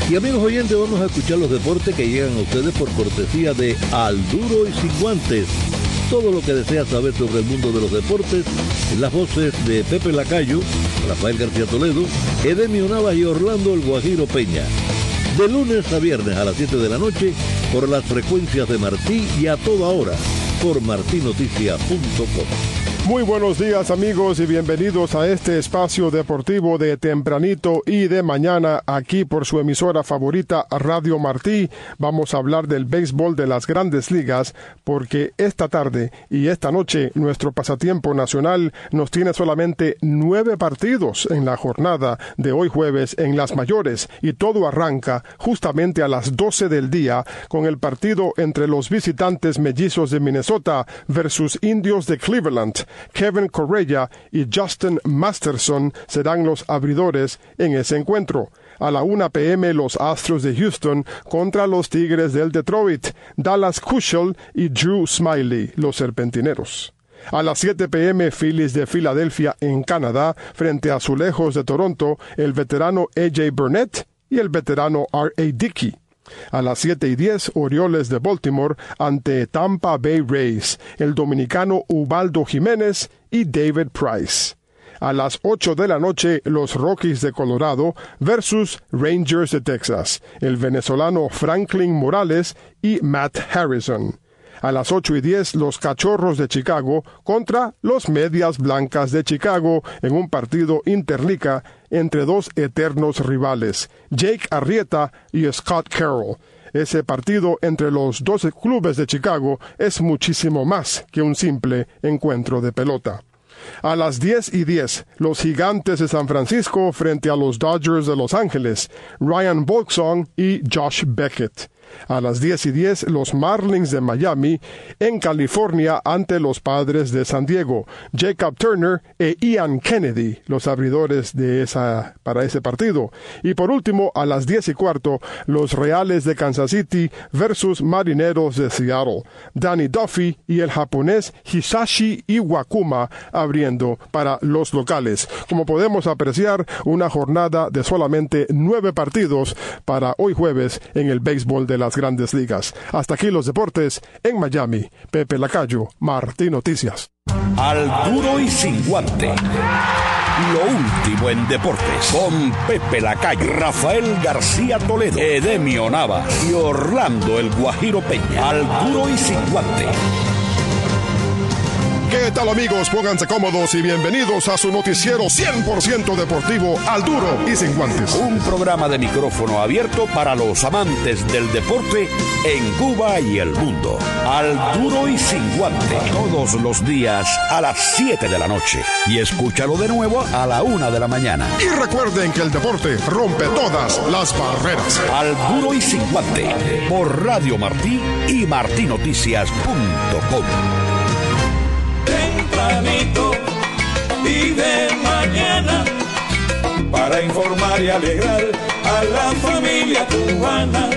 Y amigos oyentes, vamos a escuchar los deportes que llegan a ustedes por cortesía de Al Duro y Sin Guantes. Todo lo que desea saber sobre el mundo de los deportes en las voces de Pepe Lacayo, Rafael García Toledo, Edemio Navas y Orlando El Guajiro Peña. De lunes a viernes a las siete de la noche por las frecuencias de Martí y a toda hora por martí noticias punto com. Muy buenos días amigos y bienvenidos a este espacio deportivo de tempranito y de mañana aquí por su emisora favorita Radio Martí. Vamos a hablar del béisbol de las Grandes Ligas porque esta tarde y esta noche nuestro pasatiempo nacional nos tiene solamente nueve partidos en la jornada de hoy jueves en las mayores y todo arranca justamente a las doce del día con el partido entre los visitantes mellizos de Minnesota versus Indios de Cleveland. Kevin Correia y Justin Masterson serán los abridores en ese encuentro. A la una p m los Astros de Houston contra los Tigres del Detroit, Dallas Keuchel y Drew Smyly, los Serpentineros. A las siete p m Phillies de Filadelfia en Canadá frente a Azulejos de Toronto, el veterano A J Burnett y el veterano R A Dickey. A las siete y diez, Orioles de Baltimore ante Tampa Bay Rays, el dominicano Ubaldo Jiménez y David Price. A las ocho de la noche, los Rockies de Colorado versus Rangers de Texas, el venezolano Franklin Morales y Matt Harrison. A las ocho y diez, los Cachorros de Chicago contra los Medias Blancas de Chicago en un partido interliga entre dos eternos rivales, Jake Arrieta y Scott Carroll. Ese partido entre los doce clubes de Chicago es muchísimo más que un simple encuentro de pelota. A las diez y diez, los Gigantes de San Francisco frente a los Dodgers de Los Ángeles, Ryan Volksong y Josh Beckett. A las diez y diez, los Marlins de Miami en California ante los Padres de San Diego, Jacob Turner e Ian Kennedy, los abridores de esa, para ese partido. Y por último, a las diez y cuarto, los Reales de Kansas City versus Marineros de Seattle, Danny Duffy y el japonés Hisashi Iwakuma abriendo para los locales. Como podemos apreciar, una jornada de solamente nueve partidos para hoy jueves en el béisbol de las Grandes Ligas. Hasta aquí los deportes en Miami. Pepe Lacayo, Martí Noticias. Al Duro y Sin Guante. Lo último en deportes con Pepe Lacayo, Rafael García Toledo, Edemio Navas y Orlando El Guajiro Peña. Al Duro y Sin Guante. ¿Qué tal amigos? Pónganse cómodos y bienvenidos a su noticiero cien por ciento deportivo Al Duro y Sin Guantes. Un programa de micrófono abierto para los amantes del deporte en Cuba y el mundo. Al Duro y Sin Guante. Todos los días a las siete de la noche. Y escúchalo de nuevo a la una de la mañana. Y recuerden que el deporte rompe todas las barreras. Al Duro y Sin Guante. Por Radio Martí y martí noticias punto com. Tempranito y de mañana para informar y alegrar a la familia cubana.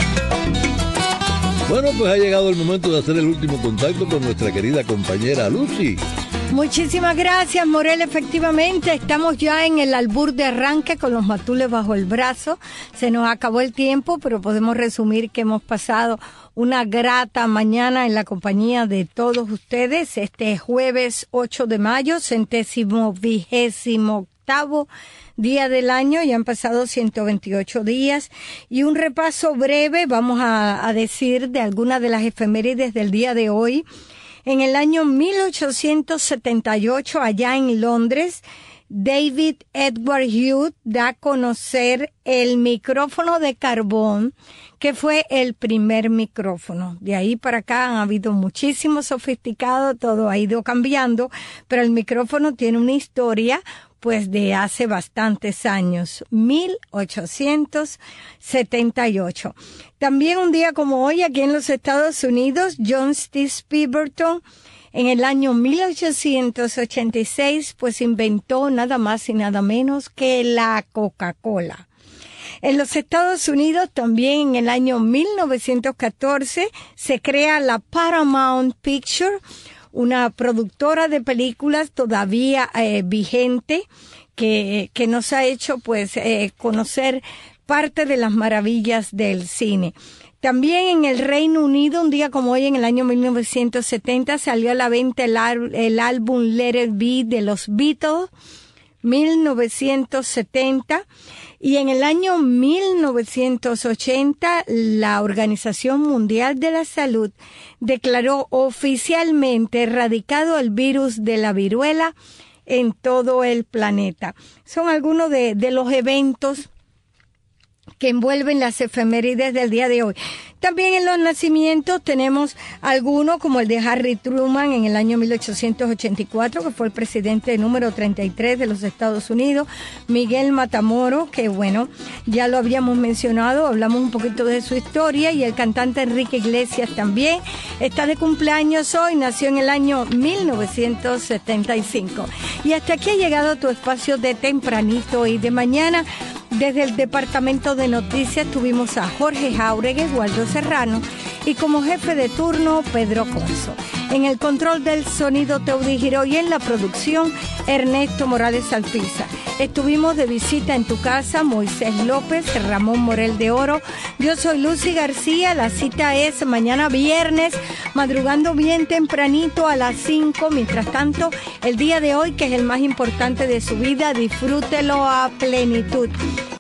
Bueno, pues ha llegado el momento de hacer el último contacto con nuestra querida compañera Lucy. Muchísimas gracias, Morel. Efectivamente, estamos ya en el albur de arranque con los matules bajo el brazo. Se nos acabó el tiempo, pero podemos resumir que hemos pasado una grata mañana en la compañía de todos ustedes. Este jueves ocho de mayo, centésimo vigésimo octavo día del año, ya han pasado ciento veintiocho días. Y un repaso breve, vamos a, a decir, de algunas de las efemérides del día de hoy. En el año mil ochocientos setenta y ocho, allá en Londres, David Edward Hughes da a conocer el micrófono de carbón, que fue el primer micrófono. De ahí para acá han habido muchísimos sofisticados, todo ha ido cambiando, pero el micrófono tiene una historia pues de hace bastantes años, mil ochocientos setenta y ocho. También un día como hoy, aquí en los Estados Unidos, John Steve Pemberton, en el año mil ochocientos ochenta y seis, pues inventó nada más y nada menos que la Coca-Cola. En los Estados Unidos, también en el año mil novecientos catorce, se crea la Paramount Picture, una productora de películas todavía eh, vigente, que, que nos ha hecho pues eh, conocer parte de las maravillas del cine. También en el Reino Unido, un día como hoy, en el año mil novecientos setenta, salió a la venta el, el álbum Let It Be de los Beatles, mil novecientos setenta. Y en el año mil novecientos ochenta, la Organización Mundial de la Salud declaró oficialmente erradicado el virus de la viruela en todo el planeta. Son algunos de, de los eventos que envuelven las efemérides del día de hoy. También en los nacimientos tenemos algunos, como el de Harry Truman en el año mil ochocientos ochenta y cuatro, que fue el presidente número treinta y tres de los Estados Unidos. Miguel Matamoros, que bueno, ya lo habíamos mencionado, hablamos un poquito de su historia. Y el cantante Enrique Iglesias también está de cumpleaños hoy, nació en el año mil novecientos setenta y cinco. Y hasta aquí ha llegado tu espacio de tempranito y de mañana. Desde el Departamento de Noticias tuvimos a Jorge Jauregui, Waldo Serrano y como jefe de turno Pedro Corso. En el control del sonido Teudi Giró y en la producción Ernesto Morales Alpiza. Estuvimos de visita en tu casa Moisés López, Ramón Morel de Oro. Yo soy Lucy García. La cita es mañana viernes, madrugando bien tempranito a las cinco. Mientras tanto, el día de hoy, que es el más importante de su vida, disfrútelo a plenitud.